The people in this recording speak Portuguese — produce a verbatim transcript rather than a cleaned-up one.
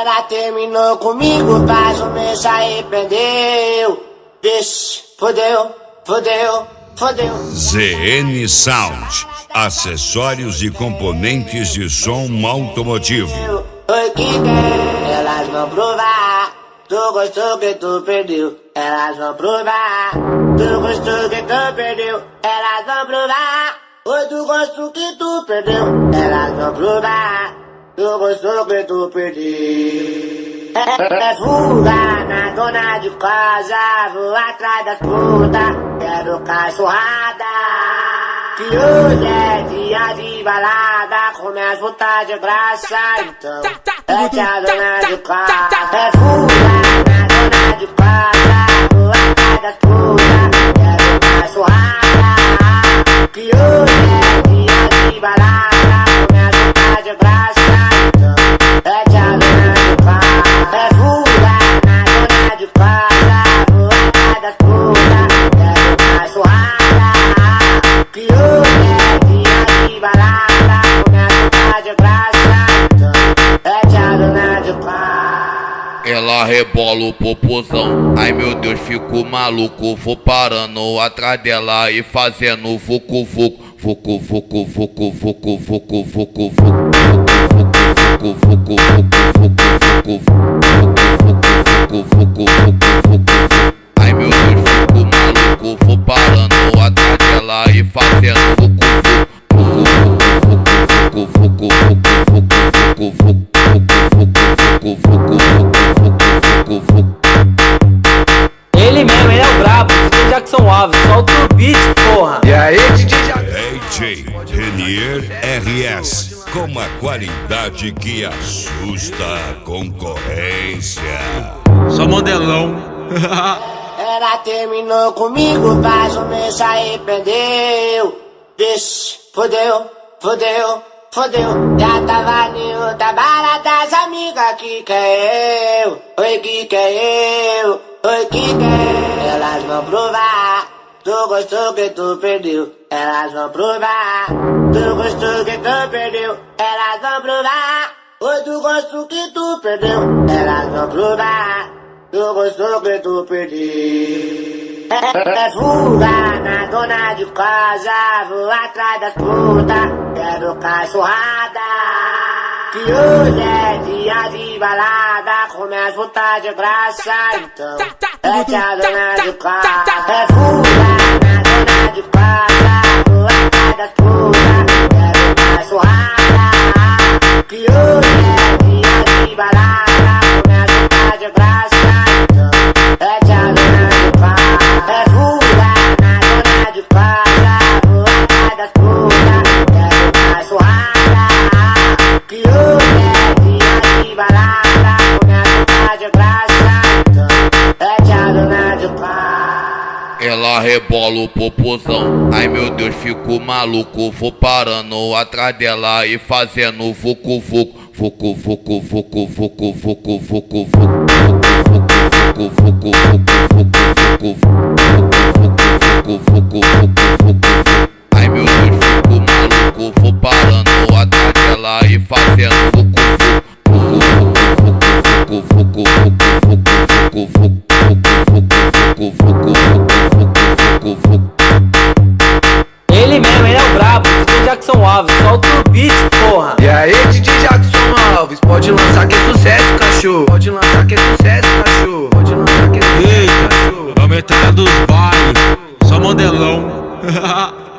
Ela terminou comigo, faz um mês se arrependeu. Vixe, fodeu, fodeu, fodeu. Z N Sound, acessórios e componentes de som automotivo. Oi, que tem, elas vão provar. Tu gostou que tu perdeu, elas vão provar. Tu gostou que tu perdeu, elas vão provar. Oi, tu gostou que tu perdeu, elas vão provar. Tu gostou que tu perdeu. É, é fuga na dona de casa, vou atrás das putas, quero cachorrada. Que hoje é dia de balada, come as putas de graça, então é que a dona de casa. É fuga na dona de casa, vou atrás das putas, quero cachorrada. Que hoje é dia de balada, come as putas de graça, então é que a dona de casa. É fuga na dona de casa, vou atrás das putas, quero cachorrada. Que hoje é dia de balada, come as putas de graça, então é que a dona de casa. Ela rebola o popozão, ai meu Deus, fico maluco. Vou parando atrás dela e fazendo vucu vucu. Vucu vucu vucu vucu vucu vucu vucu vucu vucu vucu vucu. Ai meu Deus, fico maluco. Vou parando atrás dela e fazendo vucu vucu vucu vucu vucu vucu vucu. Ele mesmo, ele é o brabo, D J Jackson Alves, solta o beat, porra. E aí, D J Jackson? D J Renier R S, com uma qualidade que assusta a concorrência. Só modelão. Ela terminou comigo, faz um mês se arrependeu. Vixe, fodeu, fodeu, fodeu. Já tava em outra balada, as amigas que quer eu. Oi, que quer eu. Oi, que quer. Elas vão provar. Tu gostou que tu perdeu, elas vão provar. Tu gostou que tu perdeu, elas vão provar. Oi, tu gostou que tu perdeu, elas vão provar. Tu gostou que tu perdeu. É, é fuga na dona de casa, vou atrás das putas, quero cachorrada. Que hoje é dia de balada, come as putas de graça, então é que a dona de casa. É fuga na dona de casa, vou atrás das putas, quero cachorrada. Que hoje é dia de balada, come as putas de graça, então é que a dona de casa. É fuga na dona de casa, vou atrás das putas, quero cachorrada. Que hoje é dia de balada, come as putas de graça, então é que a dona de casa. Ela rebola o popozão, ai meu Deus, fico maluco. Vou parando atrás dela e fazendo vucu vucu. Vucu vucu vucu vucu vucu vucu vucu vucu vucu vucu vucu. Ai meu Deus, fico maluco. Vou parando atrás dela e fazendo vucu vucu vucu vucu vucu vucu. Ele mesmo, ele é o brabo, D J Jackson Alves, solta o beat, porra. E aí, D J Jackson Alves, pode lançar que é sucesso, cachorro. Pode lançar que é sucesso, cachorro. Pode lançar que é sucesso, cachorro. É o metralha dos bailes, só modelão.